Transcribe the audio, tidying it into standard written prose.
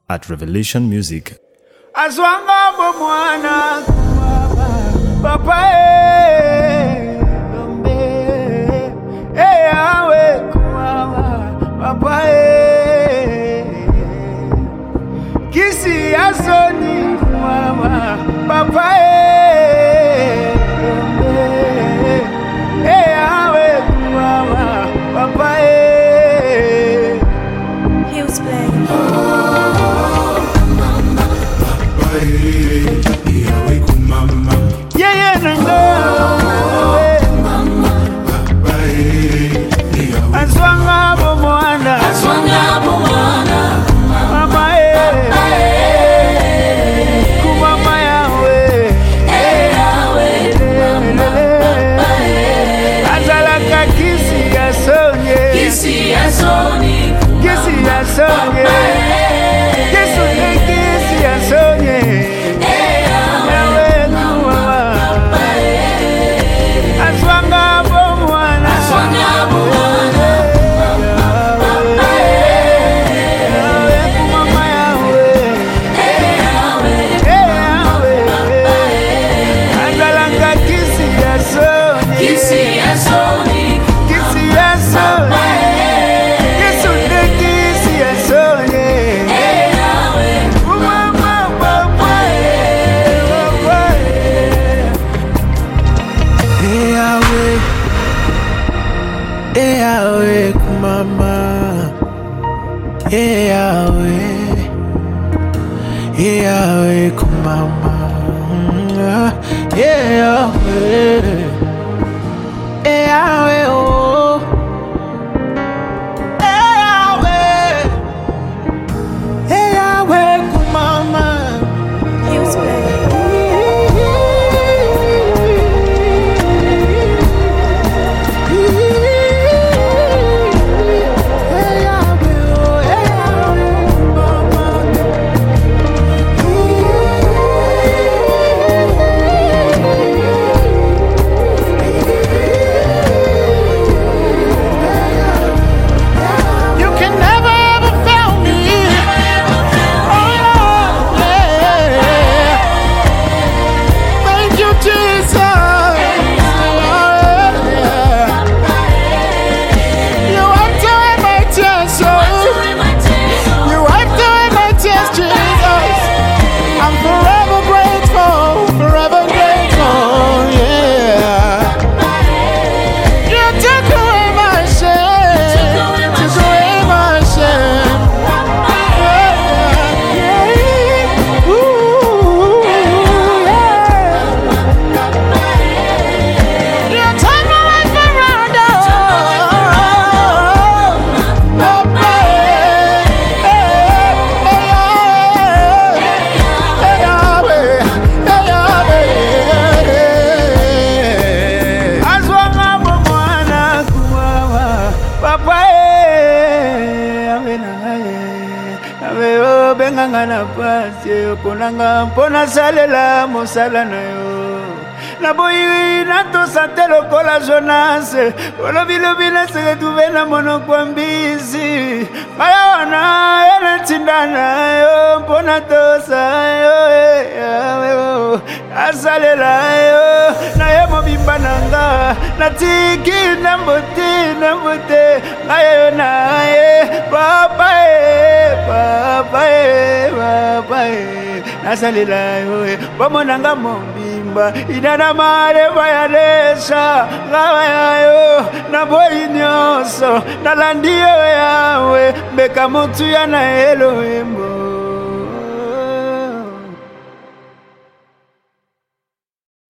at Revelation Music. Aswanga mwana papa awe kuwa papa kisi asoni kuwa papa awe kuwa papa. He was playing. Yahweh, kumama, Yahweh, Yahweh, oh, Yahweh, Yahweh, kumama. He was playing. Ngana pasi ponanga pona salela mosala na yo na boyi na to satelo kola Jonas olo bilo bila se tuvena mono kwa mbisi bayona yana tindana yo pona to sa yo asalela yo na yo mobimba nanga na tiki na mbote ayo na papa nasalela yo bamonanga mobimba inana mare bayalesa ngaya yo na boyi nyonso nalandi yo yawe mbeka motu ya na Elohim.